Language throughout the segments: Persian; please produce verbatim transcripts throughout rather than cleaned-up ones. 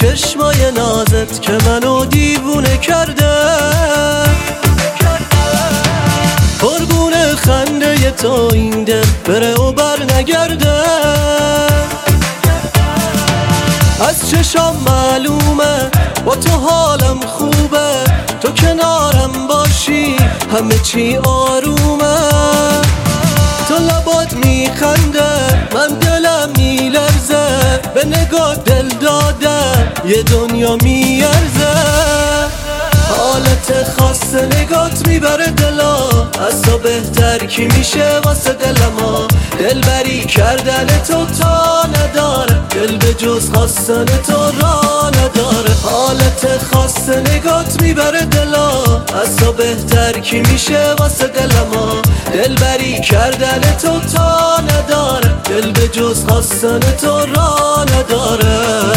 چشمای نازت که منو دیوونه کرده، قربون خنده تو این دل بره و بر نگرده. از چشام معلومه با تو حالم خوبه، تو کنارم باشی همه چی آرومه. تو لبات میخنده من دلم میلرزه، به نگاه دل داده یه دنیا میارزه. حالت خاص نگات میبره دلا، از تو بهتر کی میشه واسه دلما. دلبری کردن تو تا نداره، دل به جز خواستن تو را نداره. حالت خاص نگات میبره دلا، از تو بهتر کی میشه واسه دلما. دلبری کردن تو تا نداره، دل به جز خواستن تو را نداره.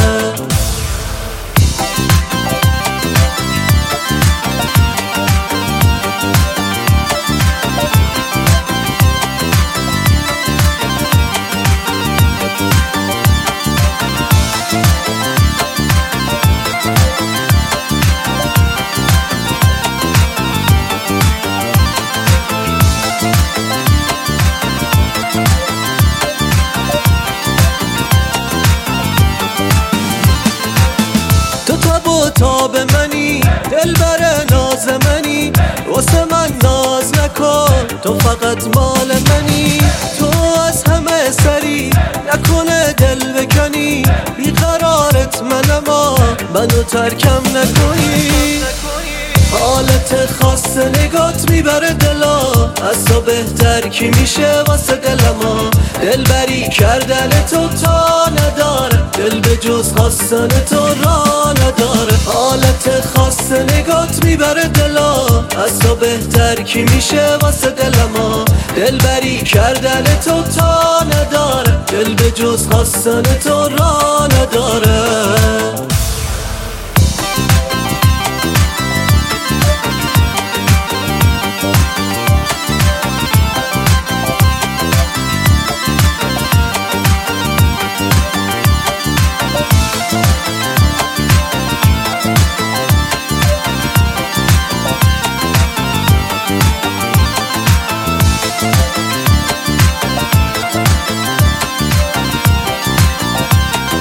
تاب منی دل بر ناز منی، واسه من ناز نکن تو فقط مال منی. تو از همه سری نکنه دل بکنی، بیقرارت منما منو ترکم نکنی. حالت خاص نگات میبره دلا، از تو بهتر کی میشه واسه دلما. دلبری کردن تو تا نداره، دل به جز خواستن تو را نداره. حالت خاص نگات میبره دلا، از تو بهتر کی میشه واسه دلما. دلبری کردن تو تا نداره، دل به جز خواستن تو را نداره.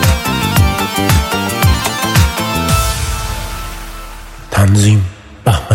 تنظیم بهمن